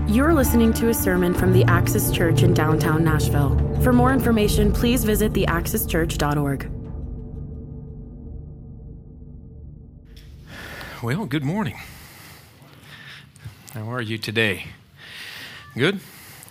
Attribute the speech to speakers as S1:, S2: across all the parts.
S1: You're listening to a sermon from the Axis Church in downtown Nashville. For more information, please visit theaxischurch.org.
S2: Well, good morning. How are you today? Good?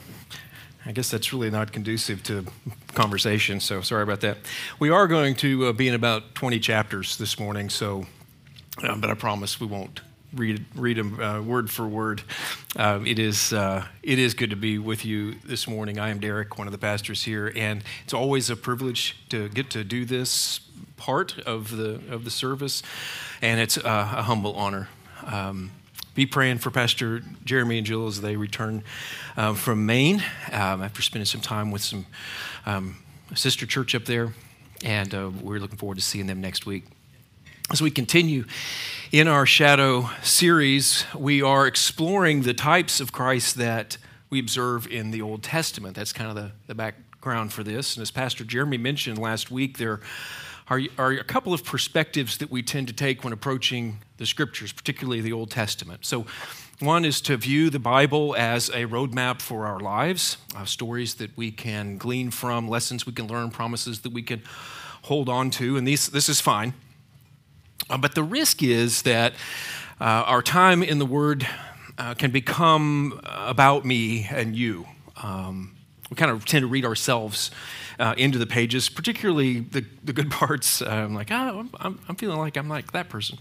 S2: I guess that's really not conducive to conversation, so sorry about that. We are going to be in about 20 chapters this morning, so, but I promise we won't read them word for word. It is good to be with you this morning. I am Derek, one of the pastors here, and it's always a privilege to get to do this part of the service, and it's a humble honor. Be praying for Pastor Jeremy and Jill as they return from Maine after spending some time with some sister church up there, and we're looking forward to seeing them next week. As we continue in our Shadow series, we are exploring the types of Christ that we observe in the Old Testament. That's kind of the background for this. And as Pastor Jeremy mentioned last week, there are a couple of perspectives that we tend to take when approaching the Scriptures, particularly the Old Testament. So one is to view the Bible as a roadmap for our lives, stories that we can glean from, lessons we can learn, promises that we can hold on to, and this is fine. But the risk is that our time in the Word can become about me and you. We kind of tend to read ourselves into the pages, particularly the good parts. I'm like, I'm feeling like I'm like that person.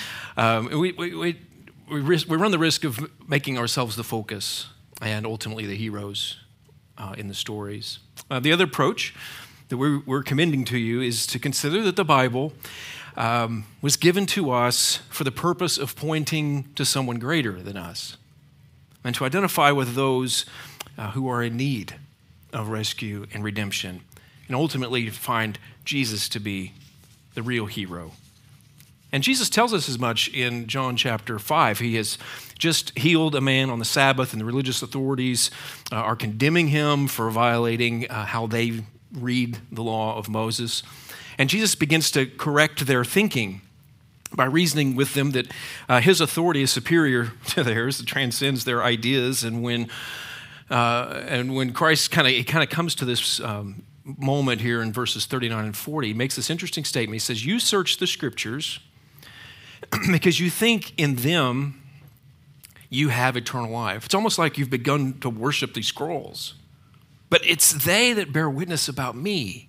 S2: We run the risk of making ourselves the focus and ultimately the heroes in the stories. The other approach that we're commending to you is to consider that the Bible was given to us for the purpose of pointing to someone greater than us and to identify with those who are in need of rescue and redemption, and ultimately find Jesus to be the real hero. And Jesus tells us as much in John chapter 5. He has just healed a man on the Sabbath, and the religious authorities are condemning him for violating how they read the law of Moses. And Jesus begins to correct their thinking by reasoning with them that his authority is superior to theirs. It transcends their ideas. And when Christ kind of comes to this moment here in verses 39 and 40, he makes this interesting statement. He says, "You search the Scriptures because you think in them you have eternal life." It's almost like you've begun to worship these scrolls. But it's they that bear witness about me.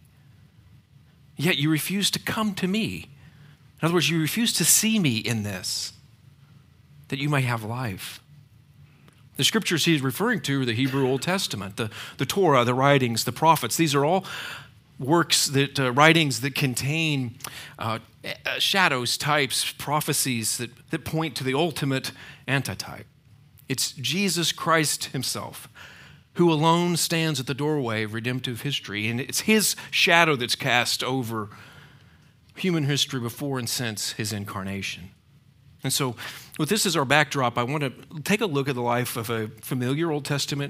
S2: Yet you refuse to come to me. In other words, you refuse to see me in this, that you may have life. The Scriptures he's referring to are the Hebrew Old Testament, the Torah, the writings, the prophets. These are all works writings that contain shadows, types, prophecies that point to the ultimate antitype. It's Jesus Christ himself, who alone stands at the doorway of redemptive history. And it's his shadow that's cast over human history before and since his incarnation. And so, with this as our backdrop, I want to take a look at the life of a familiar Old Testament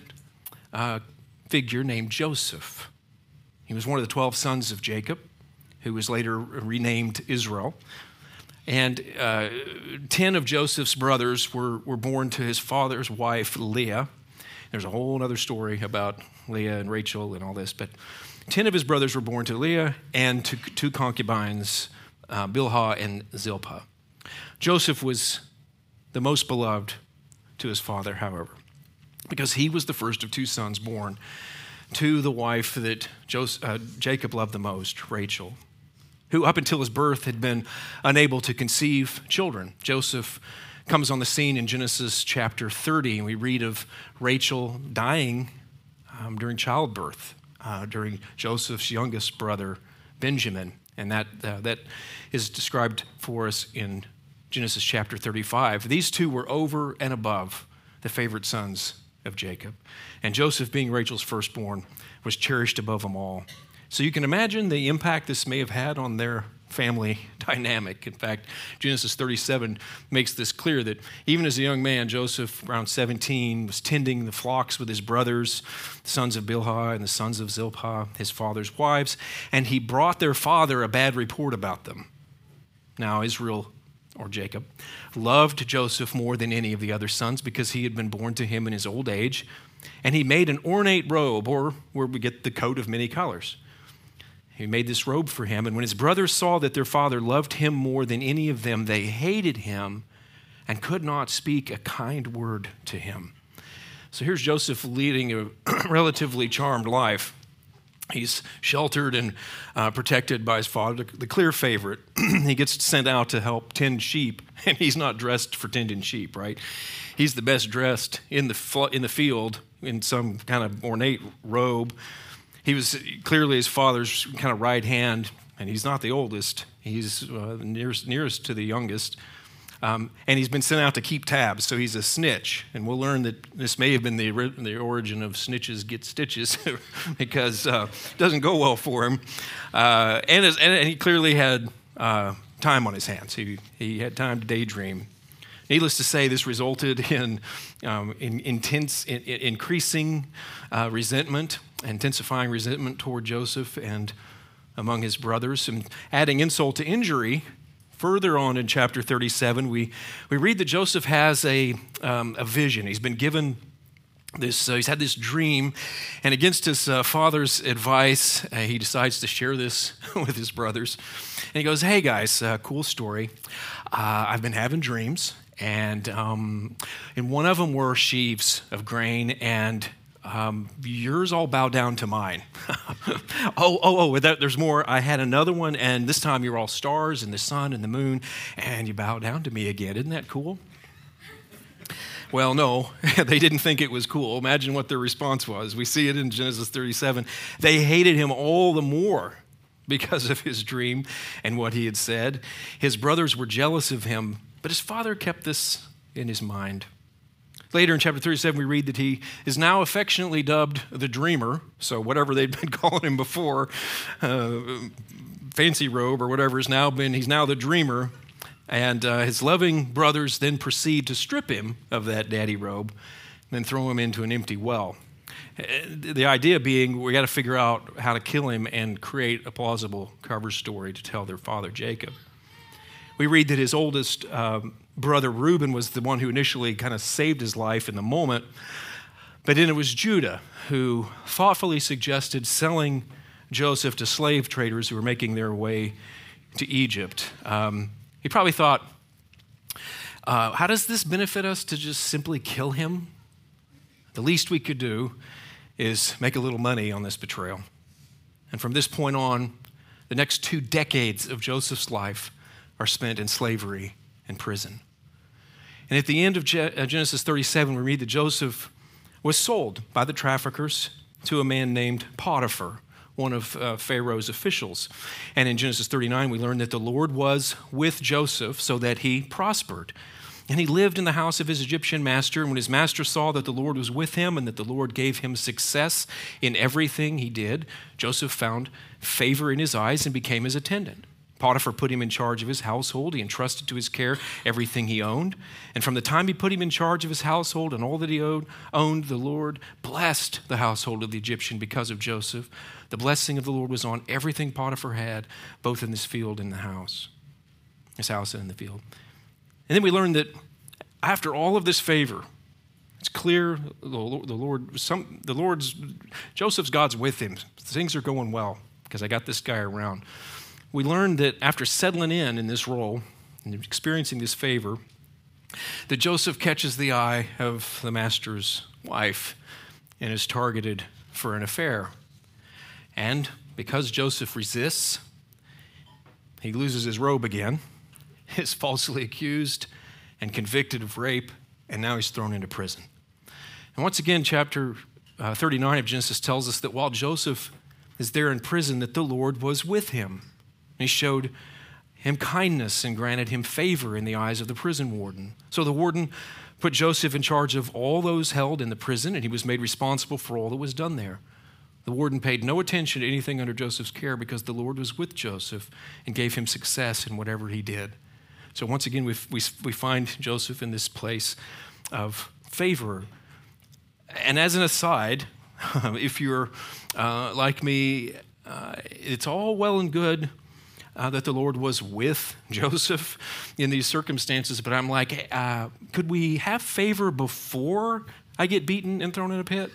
S2: figure named Joseph. He was one of the 12 sons of Jacob, who was later renamed Israel. And 10 of Joseph's brothers were born to his father's wife, Leah. There's a whole other story about Leah and Rachel and all this, but 10 of his brothers were born to Leah and to two concubines, Bilhah and Zilpah. Joseph was the most beloved to his father, however, because he was the first of two sons born to the wife that Jacob loved the most, Rachel, who up until his birth had been unable to conceive children. Joseph comes on the scene in Genesis chapter 30, and we read of Rachel dying during childbirth, during Joseph's youngest brother, Benjamin. And that is described for us in Genesis chapter 35. These two were over and above the favorite sons of Jacob. And Joseph, being Rachel's firstborn, was cherished above them all. So you can imagine the impact this may have had on their family dynamic. In fact, Genesis 37 makes this clear that even as a young man, Joseph, around 17, was tending the flocks with his brothers, the sons of Bilhah and the sons of Zilpah, his father's wives, and he brought their father a bad report about them. Now, Israel or Jacob, loved Joseph more than any of the other sons because he had been born to him in his old age, and he made an ornate robe, or where we get the coat of many colors. He made this robe for him, and when his brothers saw that their father loved him more than any of them, they hated him and could not speak a kind word to him. So here's Joseph leading a relatively charmed life. He's sheltered and protected by his father, the clear favorite. He gets sent out to help tend sheep, and he's not dressed for tending sheep, right? He's the best dressed in the field in some kind of ornate robe. He was clearly his father's kind of right hand, and he's not the oldest. He's nearest to the youngest. And he's been sent out to keep tabs, so he's a snitch. And we'll learn that this may have been the origin of snitches get stitches because it doesn't go well for him. And he clearly had time on his hands. He had time to daydream. Needless to say, this resulted in increasing resentment, intensifying resentment toward Joseph and among his brothers, and adding insult to injury. Further on in chapter 37, we read that Joseph has a vision. He's been given this, he's had this dream, and against his father's advice, he decides to share this with his brothers. And he goes, "Hey guys, cool story. I've been having dreams, and in one of them were sheaves of grain, and yours all bow down to mine." There's more. I had another one, and this time you're all stars and the sun and the moon, and you bow down to me again. Isn't that cool? Well, no, they didn't think it was cool. Imagine what their response was. We see it in Genesis 37. They hated him all the more because of his dream and what he had said. His brothers were jealous of him, but his father kept this in his mind. Later in chapter 37, we read that he is now affectionately dubbed the Dreamer. So whatever they'd been calling him before, fancy robe or whatever, he's now the Dreamer. And his loving brothers then proceed to strip him of that daddy robe and then throw him into an empty well. The idea being we got to figure out how to kill him and create a plausible cover story to tell their father Jacob. We read that his oldest brother Reuben was the one who initially kind of saved his life in the moment, but then it was Judah who thoughtfully suggested selling Joseph to slave traders who were making their way to Egypt. He probably thought, how does this benefit us to just simply kill him? The least we could do is make a little money on this betrayal. And from this point on, the next 2 decades of Joseph's life are spent in slavery and prison. And at the end of Genesis 37, we read that Joseph was sold by the traffickers to a man named Potiphar, one of Pharaoh's officials. And in Genesis 39, we learn that the Lord was with Joseph so that he prospered. And he lived in the house of his Egyptian master. And when his master saw that the Lord was with him and that the Lord gave him success in everything he did, Joseph found favor in his eyes and became his attendant. Potiphar put him in charge of his household. He entrusted to his care everything he owned. And from the time he put him in charge of his household and all that he owned, the Lord blessed the household of the Egyptian because of Joseph. The blessing of the Lord was on everything Potiphar had, both in this field and the house, his house and in the field. And then we learn that after all of this favor, it's clear Joseph's God's with him. Things are going well because I got this guy around. We learned that after settling in this role and experiencing this favor, that Joseph catches the eye of the master's wife and is targeted for an affair. And because Joseph resists, he loses his robe again, is falsely accused and convicted of rape, and now he's thrown into prison. And once again, chapter 39 of Genesis tells us that while Joseph is there in prison, that the Lord was with him. He showed him kindness and granted him favor in the eyes of the prison warden. So the warden put Joseph in charge of all those held in the prison, and he was made responsible for all that was done there. The warden paid no attention to anything under Joseph's care because the Lord was with Joseph and gave him success in whatever he did. So once again, we find Joseph in this place of favor. And as an aside, if you're like me, it's all well and good that the Lord was with Joseph in these circumstances, but I'm like, could we have favor before I get beaten and thrown in a pit?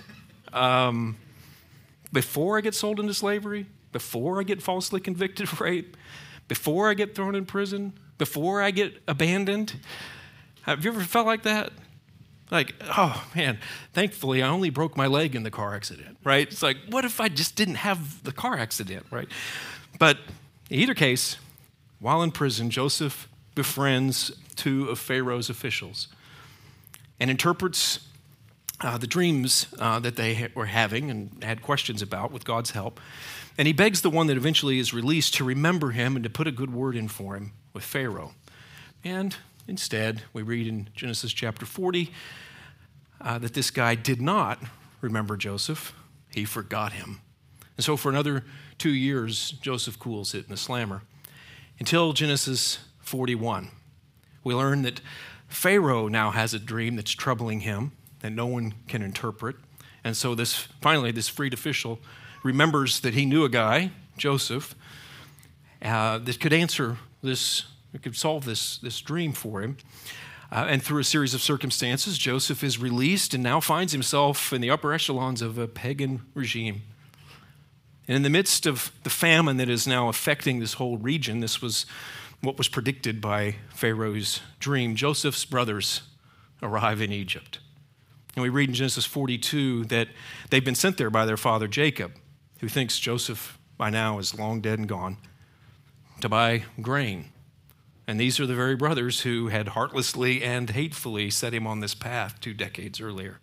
S2: Before I get sold into slavery? Before I get falsely convicted of rape? Before I get thrown in prison? Before I get abandoned? Have you ever felt like that? Like, oh man, thankfully I only broke my leg in the car accident, right? It's like, what if I just didn't have the car accident, right? But in either case, while in prison, Joseph befriends two of Pharaoh's officials and interprets the dreams that they were having and had questions about with God's help. And he begs the one that eventually is released to remember him and to put a good word in for him with Pharaoh. And instead, we read in Genesis chapter 40 that this guy did not remember Joseph. He forgot him. And so for another 2 years, Joseph cools it in a slammer. Until Genesis 41, we learn that Pharaoh now has a dream that's troubling him that no one can interpret. And so finally, this freed official remembers that he knew a guy, Joseph, that could answer this, could solve this dream for him. And through a series of circumstances, Joseph is released and now finds himself in the upper echelons of a pagan regime. And in the midst of the famine that is now affecting this whole region, this was what was predicted by Pharaoh's dream. Joseph's brothers arrive in Egypt. And we read in Genesis 42 that they've been sent there by their father Jacob, who thinks Joseph by now is long dead and gone, to buy grain. And these are the very brothers who had heartlessly and hatefully set him on this path 2 decades earlier.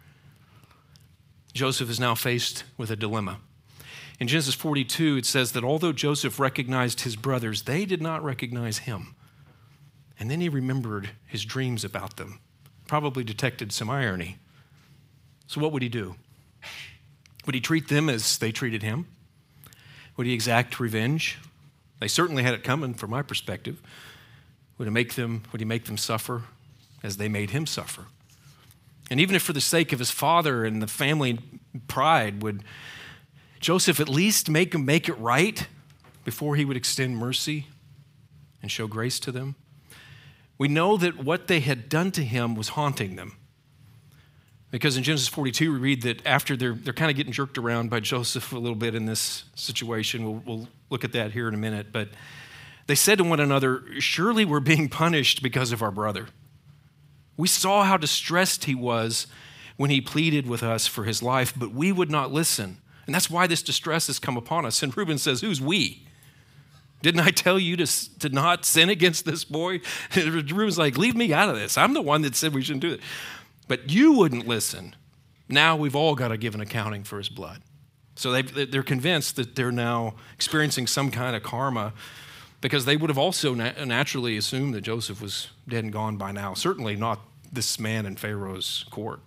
S2: Joseph is now faced with a dilemma. In Genesis 42, it says that although Joseph recognized his brothers, they did not recognize him. And then he remembered his dreams about them, probably detected some irony. So what would he do? Would he treat them as they treated him? Would he exact revenge? They certainly had it coming from my perspective. Would he make them suffer as they made him suffer? And even if for the sake of his father and the family pride, would Joseph at least make him make it right before he would extend mercy and show grace to them? We know that what they had done to him was haunting them. Because in Genesis 42, we read that after they're kind of getting jerked around by Joseph a little bit in this situation. We'll look at that here in a minute. But they said to one another, surely we're being punished because of our brother. We saw how distressed he was when he pleaded with us for his life, but we would not listen. And that's why this distress has come upon us. And Reuben says, who's we? Didn't I tell you to not sin against this boy? And Reuben's like, leave me out of this. I'm the one that said we shouldn't do it. But you wouldn't listen. Now we've all got to give an accounting for his blood. So they're convinced that they're now experiencing some kind of karma because they would have also naturally assumed that Joseph was dead and gone by now. Certainly not this man in Pharaoh's court.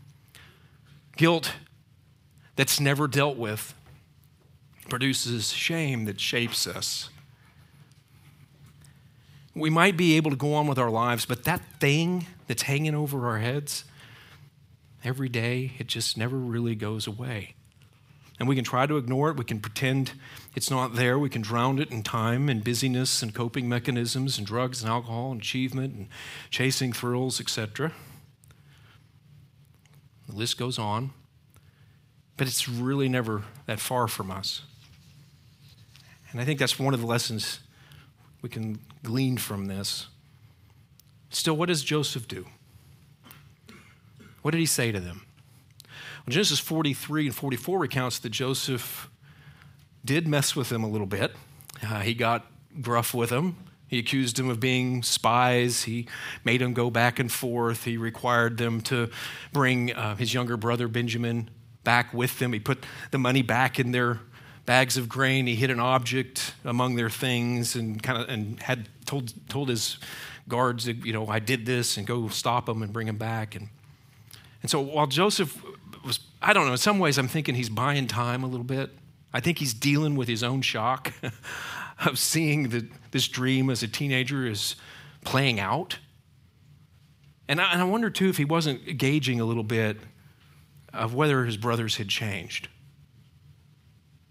S2: Guilt that's never dealt with produces shame that shapes us. We might be able to go on with our lives, but that thing that's hanging over our heads every day, it just never really goes away. And we can try to ignore it. We can pretend it's not there. We can drown it in time and busyness and coping mechanisms and drugs and alcohol and achievement and chasing thrills, etc. The list goes on. But it's really never that far from us. And I think that's one of the lessons we can glean from this. Still, what does Joseph do? What did he say to them? Well, Genesis 43 and 44 recounts that Joseph did mess with them a little bit. He got gruff with them. He accused them of being spies. He made them go back and forth. He required them to bring his younger brother Benjamin back with them. He put the money back in their bags of grain. He hid an object among their things and had told his guards that, I did this and go stop him and bring him back. And so while Joseph was, I don't know, in some ways I'm thinking he's buying time a little bit. I think he's dealing with his own shock of seeing this dream as a teenager is playing out. And I wonder too if he wasn't gauging a little bit of whether his brothers had changed.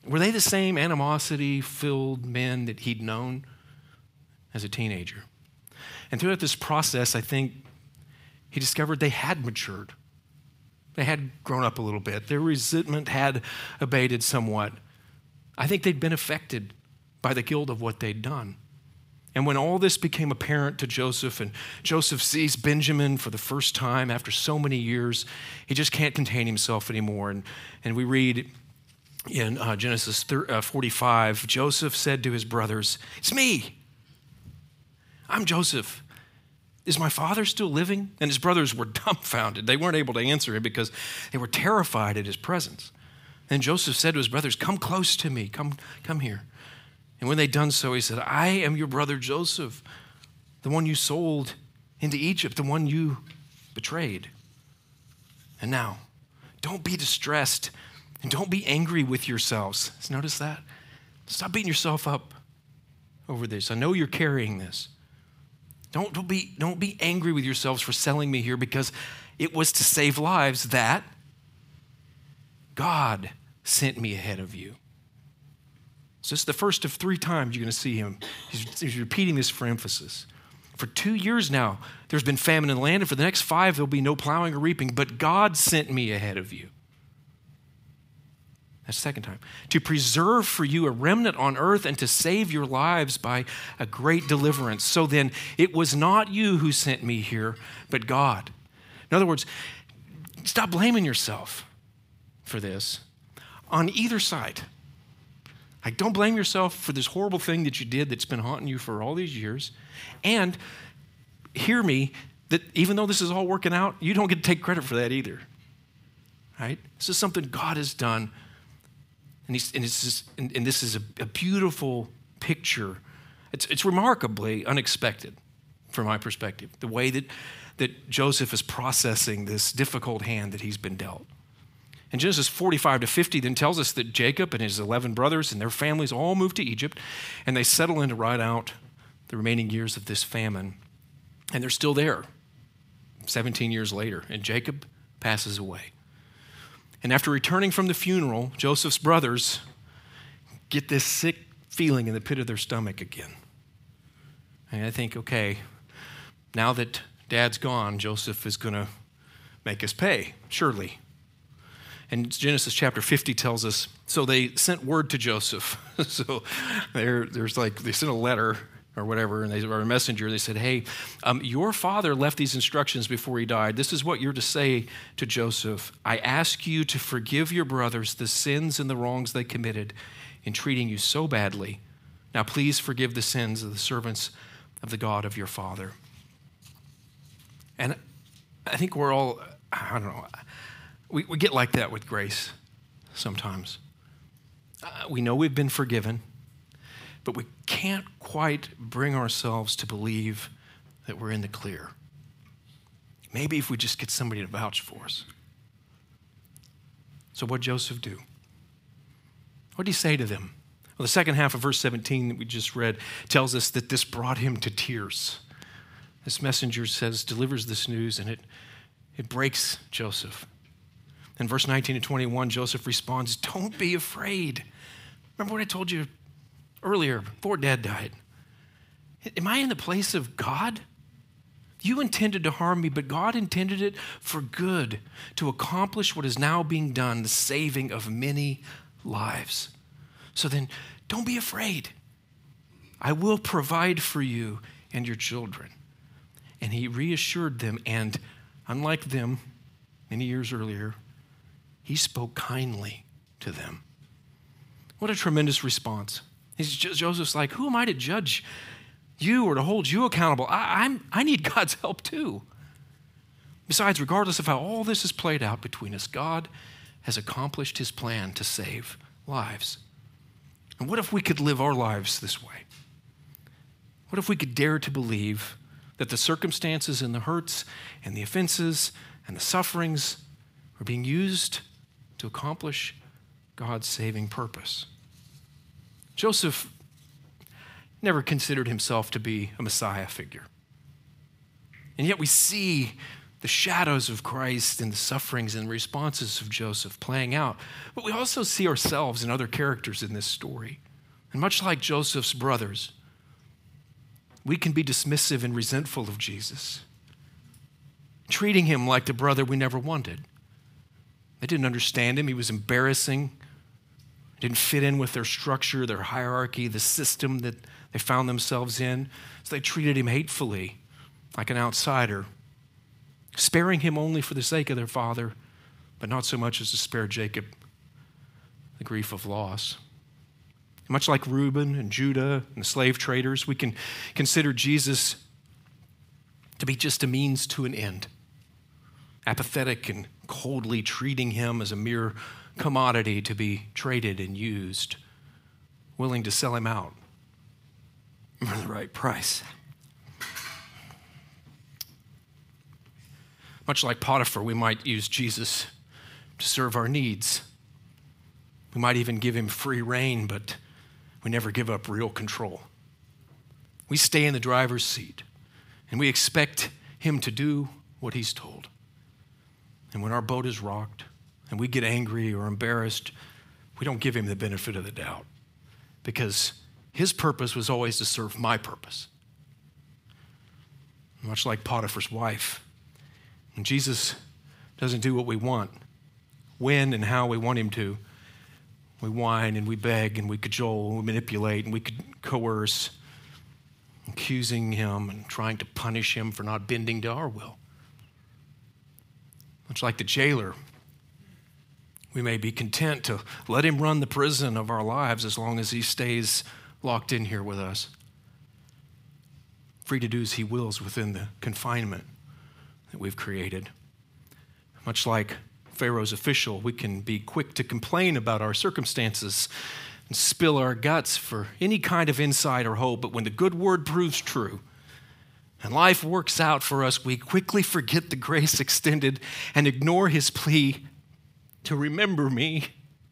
S2: Were they the same animosity-filled men that he'd known as a teenager? And throughout this process, I think he discovered they had matured. They had grown up a little bit. Their resentment had abated somewhat. I think they'd been affected by the guilt of what they'd done. And when all this became apparent to Joseph, and Joseph sees Benjamin for the first time after so many years, he just can't contain himself anymore. And we read in Genesis 45, Joseph said to his brothers, "It's me. I'm Joseph. Is my father still living?" And his brothers were dumbfounded. They weren't able to answer him because they were terrified at his presence. And Joseph said to his brothers, "Come close to me. Come here." And when they'd done so, he said, "I am your brother Joseph, the one you sold into Egypt, the one you betrayed. And now, don't be distressed and don't be angry with yourselves." Notice that? Stop beating yourself up over this. I know you're carrying this. Don't be angry with yourselves for selling me here, because it was to save lives that God sent me ahead of you. So this is the first of 3 times you're going to see him. He's repeating this for emphasis. For 2 years now, there's been famine in the land, and for the next 5, there'll be no plowing or reaping, but God sent me ahead of you. That's the second time. To preserve for you a remnant on earth and to save your lives by a great deliverance. So then, it was not you who sent me here, but God. In other words, stop blaming yourself for this on either side. Like, don't blame yourself for this horrible thing that you did that's been haunting you for all these years. And hear me, that even though this is all working out, you don't get to take credit for that either. Right? This is something God has done. And this is a beautiful picture. It's remarkably unexpected from my perspective, the way that Joseph is processing this difficult hand that he's been dealt. And Genesis 45 to 50 then tells us that Jacob and his 11 brothers and their families all moved to Egypt, and they settle in to ride out the remaining years of this famine. And they're still there 17 years later, and Jacob passes away. And after returning from the funeral, Joseph's brothers get this sick feeling in the pit of their stomach again. And I think, okay, now that Dad's gone, Joseph is going to make us pay, surely. And Genesis chapter 50 tells us, so they sent word to Joseph. So there's like, they sent a letter or whatever, and or a messenger. They said, "Hey, your father left these instructions before he died. This is what you're to say to Joseph. I ask you to forgive your brothers the sins and the wrongs they committed in treating you so badly. Now please forgive the sins of the servants of the God of your father." And I think we're all, I don't know, we get like that with grace sometimes. We know we've been forgiven, but we can't quite bring ourselves to believe that we're in the clear. Maybe if we just get somebody to vouch for us. So what'd Joseph do? What did he say to them? Well, the second half of verse 17 that we just read tells us that this brought him to tears. This messenger delivers this news, and it breaks Joseph. In verse 19 and 21, Joseph responds, "Don't be afraid." Remember what I told you earlier, before Dad died? Am I in the place of God? You intended to harm me, but God intended it for good, to accomplish what is now being done, the saving of many lives. So then, don't be afraid. I will provide for you and your children. And he reassured them, and unlike them, many years earlier, he spoke kindly to them. What a tremendous response. Joseph's like, who am I to judge you or to hold you accountable? I need God's help too. Besides, regardless of how all this is played out between us, God has accomplished his plan to save lives. And what if we could live our lives this way? What if we could dare to believe that the circumstances and the hurts and the offenses and the sufferings are being used to accomplish God's saving purpose? Joseph never considered himself to be a Messiah figure. And yet we see the shadows of Christ and the sufferings and responses of Joseph playing out. But we also see ourselves and other characters in this story. And much like Joseph's brothers, we can be dismissive and resentful of Jesus, treating him like the brother we never wanted. They didn't understand him. He was embarrassing. Didn't fit in with their structure, their hierarchy, the system that they found themselves in. So they treated him hatefully, like an outsider, sparing him only for the sake of their father, but not so much as to spare Jacob the grief of loss. Much like Reuben and Judah and the slave traders, we can consider Jesus to be just a means to an end, apathetic and coldly treating him as a mere commodity to be traded and used, willing to sell him out for the right price. Much like Potiphar, we might use Jesus to serve our needs. We might even give him free rein, but we never give up real control. We stay in the driver's seat, and we expect him to do what he's told. And when our boat is rocked, and we get angry or embarrassed, we don't give him the benefit of the doubt, because his purpose was always to serve my purpose. Much like Potiphar's wife, when Jesus doesn't do what we want, when and how we want him to, we whine and we beg and we cajole and we manipulate and we coerce, accusing him and trying to punish him for not bending to our will. Much like the jailer, we may be content to let him run the prison of our lives as long as he stays locked in here with us, free to do as he wills within the confinement that we've created. Much like Pharaoh's official, we can be quick to complain about our circumstances and spill our guts for any kind of insight or hope, but when the good word proves true and life works out for us, we quickly forget the grace extended and ignore his plea to remember me.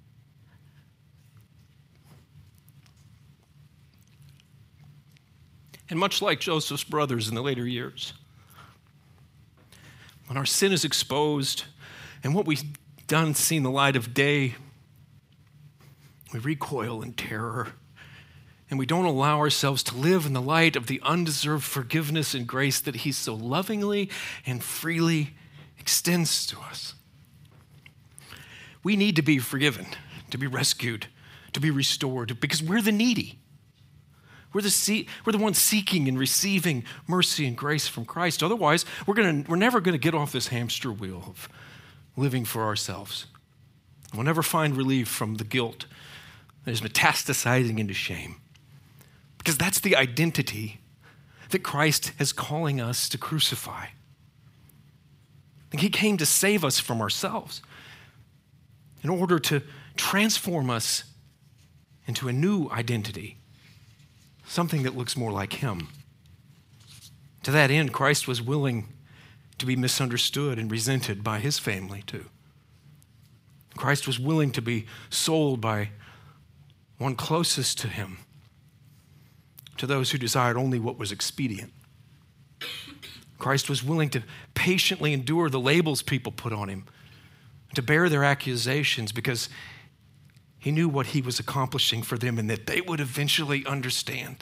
S2: And much like Joseph's brothers in the later years, when our sin is exposed and what we've done seen the light of day, we recoil in terror and we don't allow ourselves to live in the light of the undeserved forgiveness and grace that he so lovingly and freely extends to us. We need to be forgiven, to be rescued, to be restored, because we're the needy. We're the ones seeking and receiving mercy and grace from Christ. Otherwise, we're never going to get off this hamster wheel of living for ourselves. We'll never find relief from the guilt that is metastasizing into shame. Because that's the identity that Christ is calling us to crucify. He came to save us from ourselves in order to transform us into a new identity, something that looks more like him. To that end, Christ was willing to be misunderstood and resented by his family too. Christ was willing to be sold by one closest to him, to those who desired only what was expedient. Christ was willing to patiently endure the labels people put on him, to bear their accusations, because he knew what he was accomplishing for them and that they would eventually understand.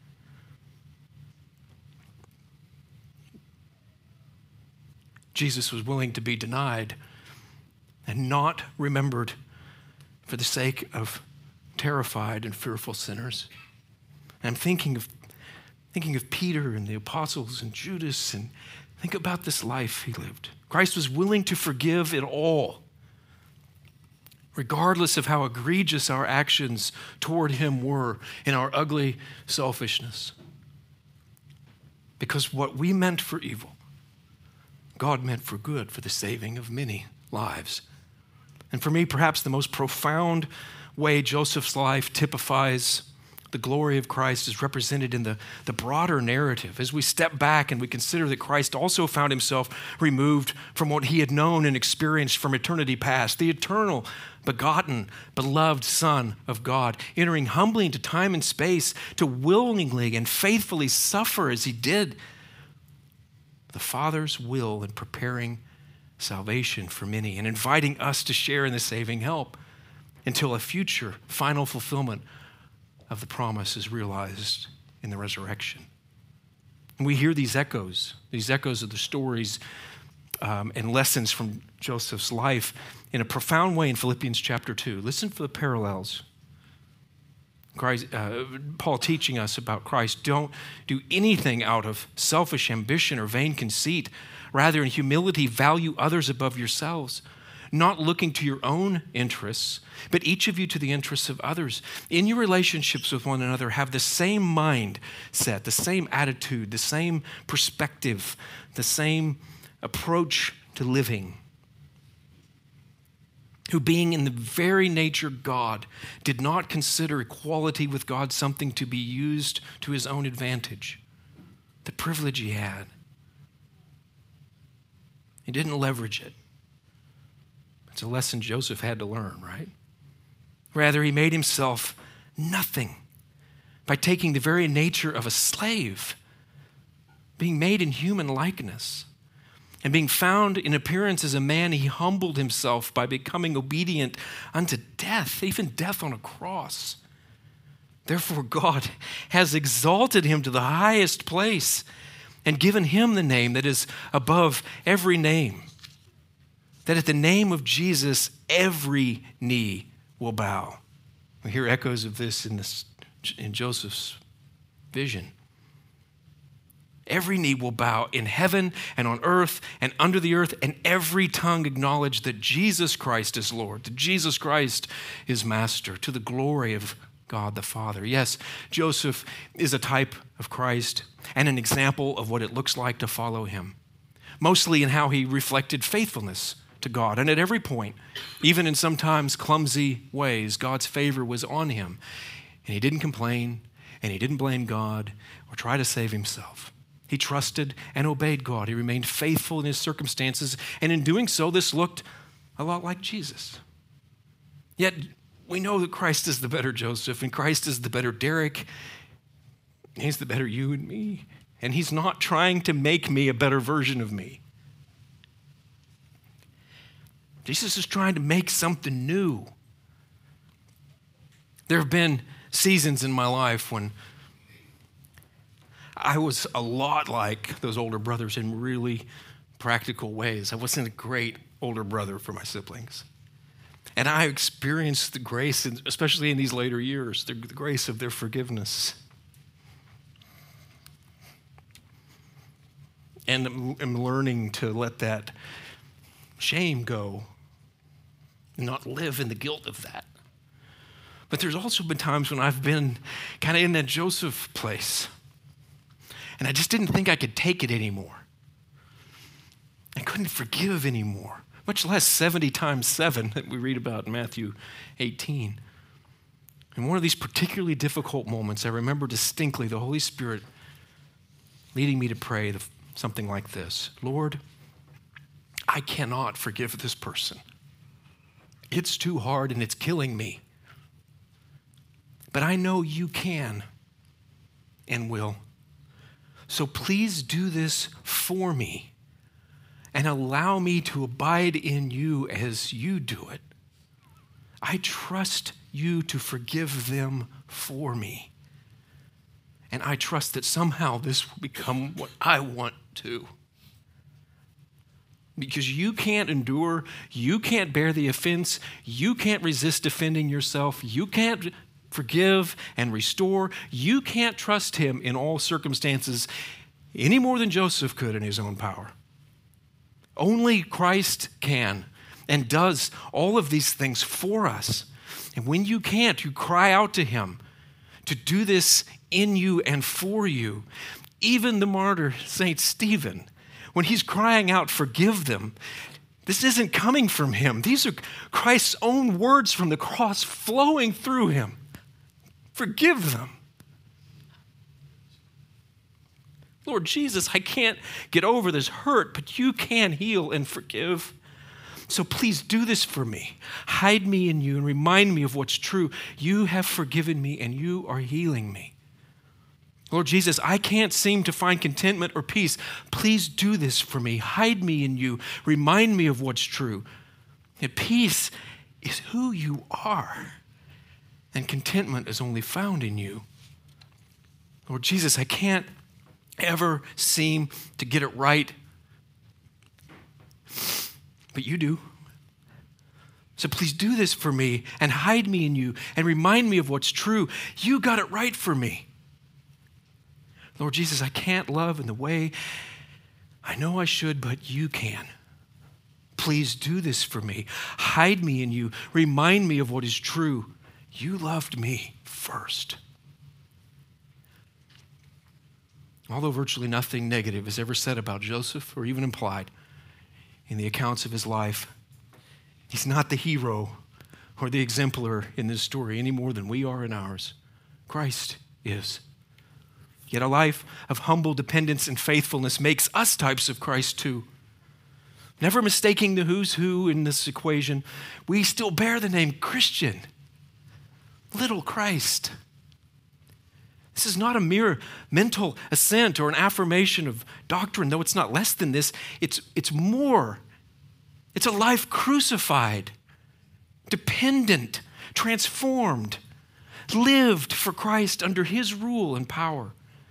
S2: Jesus was willing to be denied and not remembered for the sake of terrified and fearful sinners. And I'm thinking of Peter and the apostles and Judas, and think about this life he lived. Christ was willing to forgive it all, regardless of how egregious our actions toward him were in our ugly selfishness. Because what we meant for evil, God meant for good, for the saving of many lives. And for me, perhaps the most profound way Joseph's life typifies the glory of Christ is represented in the broader narrative. As we step back and we consider that Christ also found himself removed from what he had known and experienced from eternity past, the eternal, begotten, beloved Son of God, entering humbly into time and space to willingly and faithfully suffer as he did the Father's will in preparing salvation for many and inviting us to share in the saving help until a future final fulfillment of the promise is realized in the resurrection. And we hear these echoes of the stories and lessons from Joseph's life in a profound way in Philippians chapter 2. Listen for the parallels. Paul teaching us about Christ. Don't do anything out of selfish ambition or vain conceit. Rather, in humility, value others above yourselves, not looking to your own interests, but each of you to the interests of others. In your relationships with one another, have the same mindset, the same attitude, the same perspective, the same approach to living. Who, being in the very nature God, did not consider equality with God something to be used to his own advantage. The privilege he had. He didn't leverage it. It's a lesson Joseph had to learn, right? Rather, he made himself nothing by taking the very nature of a slave, being made in human likeness. And being found in appearance as a man, he humbled himself by becoming obedient unto death, even death on a cross. Therefore, God has exalted him to the highest place and given him the name that is above every name, that at the name of Jesus, every knee will bow. We hear echoes of this in Joseph's vision. Every knee will bow in heaven and on earth and under the earth, and every tongue acknowledge that Jesus Christ is Lord, that Jesus Christ is Master, to the glory of God the Father. Yes, Joseph is a type of Christ and an example of what it looks like to follow him, mostly in how he reflected faithfulness to God. And at every point, even in sometimes clumsy ways, God's favor was on him. And he didn't complain, and he didn't blame God or try to save himself. He trusted and obeyed God. He remained faithful in his circumstances, and in doing so, this looked a lot like Jesus. Yet, we know that Christ is the better Joseph, and Christ is the better Derek. He's the better you and me, and he's not trying to make me a better version of me. Jesus is trying to make something new. There have been seasons in my life when I was a lot like those older brothers in really practical ways. I wasn't a great older brother for my siblings. And I experienced the grace, especially in these later years, the grace of their forgiveness. And I'm learning to let that shame go and not live in the guilt of that. But there's also been times when I've been kind of in that Joseph place. And I just didn't think I could take it anymore. I couldn't forgive anymore, much less 70 times 7 that we read about in Matthew 18. In one of these particularly difficult moments, I remember distinctly the Holy Spirit leading me to pray something like this: Lord, I cannot forgive this person. It's too hard and it's killing me. But I know you can and will. So please do this for me and allow me to abide in you as you do it. I trust you to forgive them for me. And I trust that somehow this will become what I want to. Because you can't endure, you can't bear the offense, you can't resist defending yourself, you can't forgive and restore. You can't trust him in all circumstances any more than Joseph could in his own power. Only Christ can and does all of these things for us. And when you can't, you cry out to him to do this in you and for you. Even the martyr Saint Stephen, when he's crying out, forgive them, this isn't coming from him. These are Christ's own words from the cross flowing through him. Forgive them. Lord Jesus, I can't get over this hurt, but you can heal and forgive. So please do this for me. Hide me in you and remind me of what's true. You have forgiven me and you are healing me. Lord Jesus, I can't seem to find contentment or peace. Please do this for me. Hide me in you. Remind me of what's true. And peace is who you are, and contentment is only found in you. Lord Jesus, I can't ever seem to get it right, but you do. So please do this for me and hide me in you and remind me of what's true. You got it right for me. Lord Jesus, I can't love in the way I know I should, but you can. Please do this for me. Hide me in you. Remind me of what is true. You loved me first. Although virtually nothing negative is ever said about Joseph or even implied in the accounts of his life, he's not the hero or the exemplar in this story any more than we are in ours. Christ is. Yet a life of humble dependence and faithfulness makes us types of Christ too. Never mistaking the who's who in this equation, we still bear the name Christian, little Christ. This is not a mere mental assent or an affirmation of doctrine, though it's not less than this. It's more. It's a life crucified, dependent, transformed, lived for Christ under his rule and power.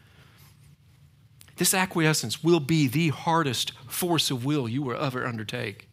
S2: This acquiescence will be the hardest force of will you will ever undertake.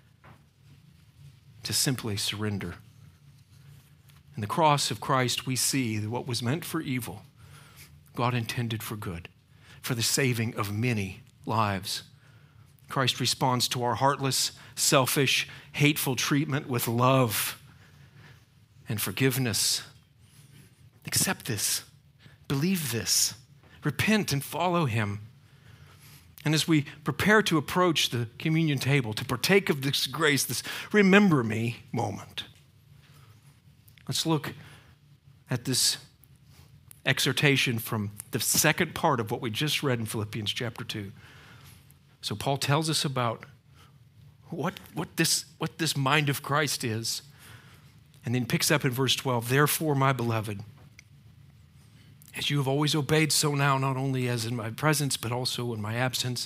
S2: To simply surrender. In the cross of Christ, we see that what was meant for evil, God intended for good, for the saving of many lives. Christ responds to our heartless, selfish, hateful treatment with love and forgiveness. Accept this. Believe this. Repent and follow him. And as we prepare to approach the communion table, to partake of this grace, this remember me moment, let's look at this exhortation from the second part of what we just read in Philippians chapter 2. So Paul tells us about what this mind of Christ is, and then picks up in verse 12, therefore, my beloved, as you have always obeyed, so now, not only as in my presence, but also in my absence,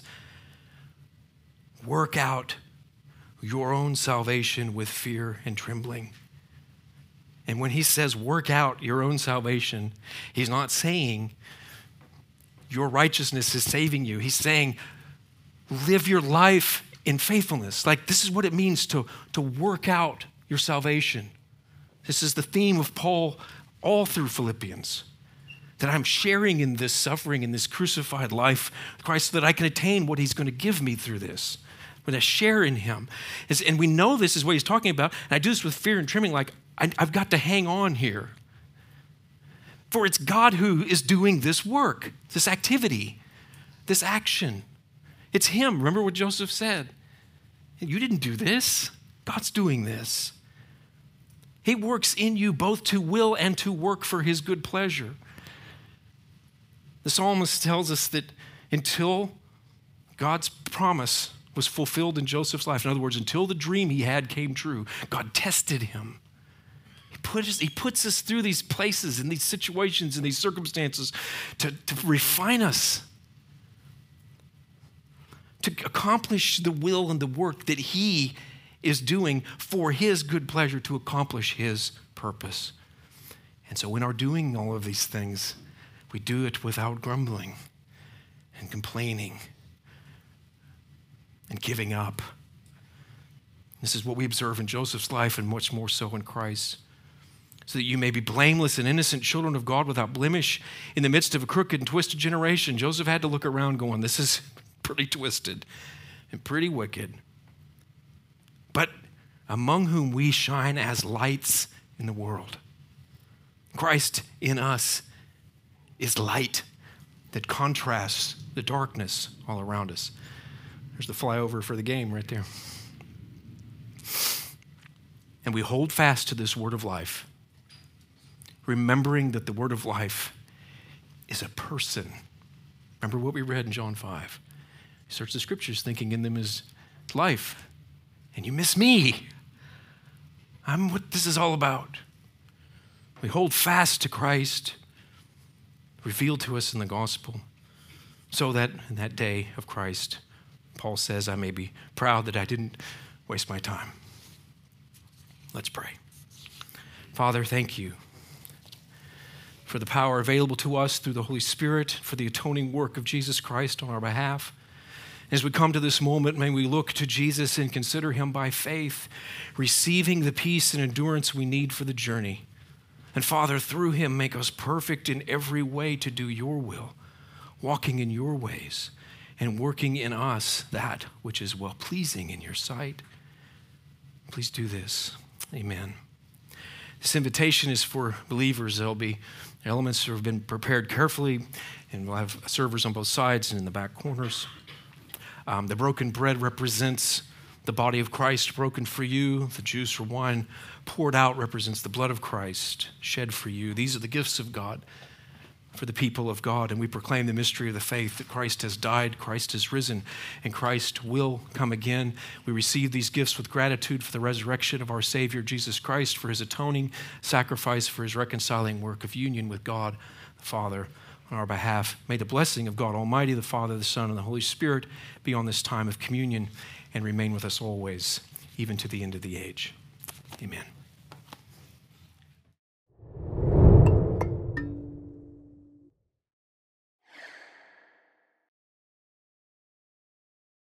S2: work out your own salvation with fear and trembling. And when he says work out your own salvation, he's not saying your righteousness is saving you. He's saying live your life in faithfulness. Like this is what it means to work out your salvation. This is the theme of Paul all through Philippians. That I'm sharing in this suffering, in this crucified life with Christ so that I can attain what he's going to give me through this. When I share in him. And we know this is what he's talking about. And I do this with fear and trembling, like I've got to hang on here. For it's God who is doing this work, this activity, this action. It's him. Remember what Joseph said. You didn't do this. God's doing this. He works in you both to will and to work for his good pleasure. The psalmist tells us that until God's promise was fulfilled in Joseph's life, in other words, until the dream he had came true, God tested him. He puts us through these places and these situations and these circumstances to refine us, to accomplish the will and the work that he is doing for his good pleasure to accomplish his purpose. And so in our doing all of these things, we do it without grumbling and complaining and giving up. This is what we observe in Joseph's life and much more so in Christ. So that you may be blameless and innocent children of God without blemish in the midst of a crooked and twisted generation. Joseph had to look around going, this is pretty twisted and pretty wicked. But among whom we shine as lights in the world. Christ in us is light that contrasts the darkness all around us. There's the flyover for the game right there. And we hold fast to this word of life, remembering that the word of life is a person. Remember what we read in John 5. You search the scriptures thinking in them is life, and you miss me. I'm what this is all about. We hold fast to Christ, revealed to us in the gospel, so that in that day of Christ, Paul says, I may be proud that I didn't waste my time. Let's pray. Father, thank you for the power available to us through the Holy Spirit, for the atoning work of Jesus Christ on our behalf. As we come to this moment, may we look to Jesus and consider him by faith, receiving the peace and endurance we need for the journey. And Father, through him, make us perfect in every way to do your will, walking in your ways and working in us that which is well-pleasing in your sight. Please do this. Amen. This invitation is for believers. There'll be elements that have been prepared carefully, and we'll have servers on both sides and in the back corners. The broken bread represents the body of Christ broken for you. The juice or wine poured out represents the blood of Christ shed for you. These are the gifts of God for the people of God, and we proclaim the mystery of the faith that Christ has died, Christ has risen, and Christ will come again. We receive these gifts with gratitude for the resurrection of our Savior, Jesus Christ, for his atoning sacrifice, for his reconciling work of union with God the Father on our behalf. May the blessing of God Almighty, the Father, the Son, and the Holy Spirit be on this time of communion and remain with us always, even to the end of the age. Amen.